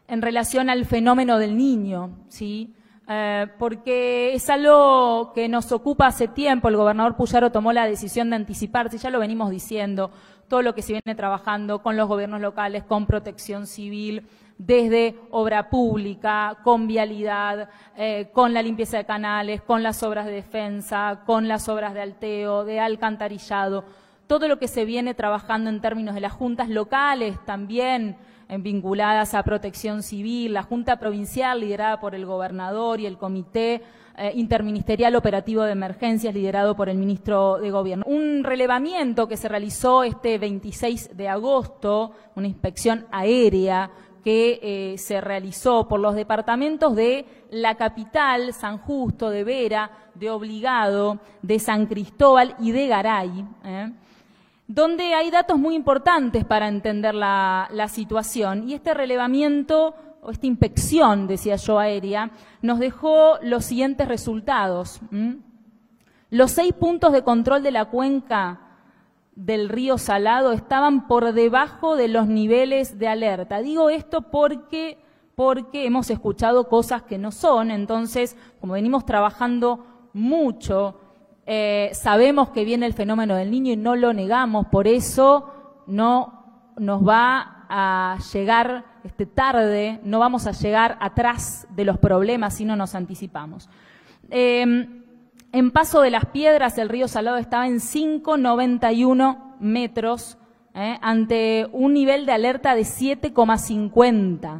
en relación al fenómeno del Niño, ¿sí? Porque es algo que nos ocupa hace tiempo. El gobernador Puyaro tomó la decisión de anticiparse, ya lo venimos diciendo, todo lo que se viene trabajando con los gobiernos locales, con protección civil, desde obra pública, con vialidad, con la limpieza de canales, con las obras de defensa, con las obras de alteo, de alcantarillado, todo lo que se viene trabajando en términos de las juntas locales también, vinculadas a protección civil, la Junta Provincial liderada por el gobernador y el Comité Interministerial Operativo de Emergencias liderado por el ministro de Gobierno. Un relevamiento que se realizó este 26 de agosto, una inspección aérea que se realizó por los departamentos de la capital, San Justo, de Vera, de Obligado, de San Cristóbal y de Garay, donde hay datos muy importantes para entender la situación. Y este relevamiento, o esta inspección, decía yo, aérea, nos dejó los siguientes resultados. Los 6 puntos de control de la cuenca del río Salado estaban por debajo de los niveles de alerta. Digo esto porque hemos escuchado cosas que no son. Entonces, como venimos trabajando mucho, sabemos que viene el fenómeno del Niño y no lo negamos, por eso no nos va a llegar tarde, no vamos a llegar atrás de los problemas si no nos anticipamos. En Paso de las Piedras el río Salado estaba en 5,91 metros ante un nivel de alerta de 7,50.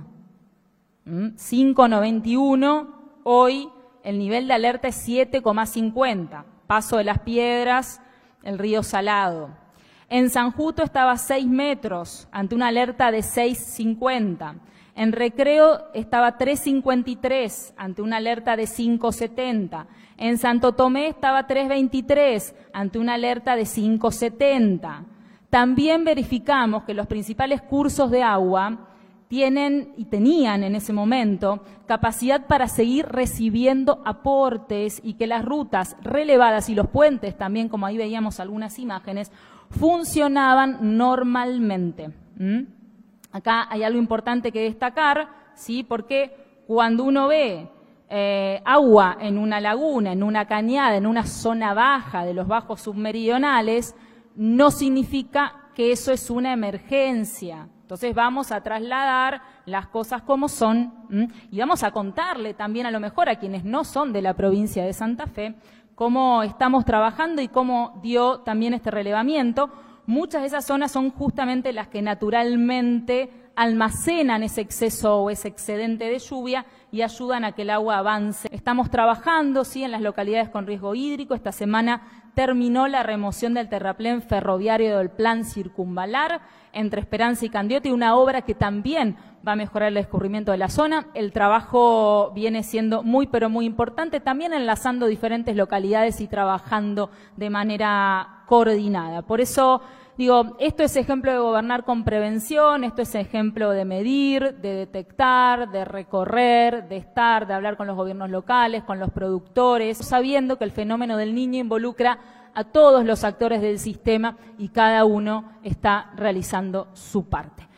5,91, hoy el nivel de alerta es 7,50. Paso de las Piedras, el río Salado. En San Justo estaba a 6 metros, ante una alerta de 6,50. En Recreo estaba 3,53, ante una alerta de 5,70. En Santo Tomé estaba 3,23, ante una alerta de 5,70. También verificamos que los principales cursos de agua tienen y tenían en ese momento capacidad para seguir recibiendo aportes y que las rutas relevadas y los puentes también, como ahí veíamos algunas imágenes, funcionaban normalmente. Acá hay algo importante que destacar, ¿sí? Porque cuando uno ve agua en una laguna, en una cañada, en una zona baja de los bajos submeridionales, no significa que eso es una emergencia. Entonces vamos a trasladar las cosas como son y vamos a contarle también a lo mejor a quienes no son de la provincia de Santa Fe cómo estamos trabajando y cómo dio también este relevamiento. Muchas de esas zonas son justamente las que naturalmente almacenan ese exceso o ese excedente de lluvia y ayudan a que el agua avance. Estamos trabajando, sí, en las localidades con riesgo hídrico. Esta semana terminó la remoción del terraplén ferroviario del plan circunvalar entre Esperanza y Candioti, una obra que también va a mejorar el escurrimiento de la zona. El trabajo viene siendo muy, pero muy importante, también enlazando diferentes localidades y trabajando de manera coordinada. Por eso digo, esto es ejemplo de gobernar con prevención, esto es ejemplo de medir, de detectar, de recorrer, de estar, de hablar con los gobiernos locales, con los productores, sabiendo que el fenómeno del Niño involucra a todos los actores del sistema y cada uno está realizando su parte.